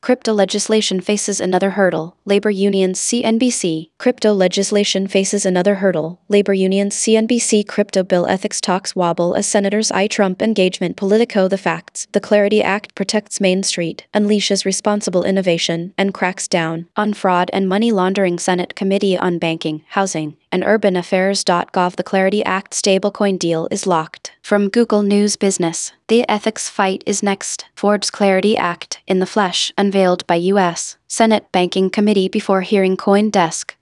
Crypto legislation faces another hurdle. Labor unions CNBC. Crypto legislation faces another hurdle. Labor unions CNBC. Crypto bill ethics talks wobble as senators eye Trump engagement. Politico. The facts. The Clarity Act protects Main Street, unleashes responsible innovation, and cracks down on fraud and money laundering. Senate Committee on Banking, Housing, and Urban Affairs.gov. The Clarity Act stablecoin deal is locked. From Google News Business, the ethics fight is next. Forbes Clarity Act in the flesh unveiled by U.S. Senate Banking Committee before hearing CoinDesk.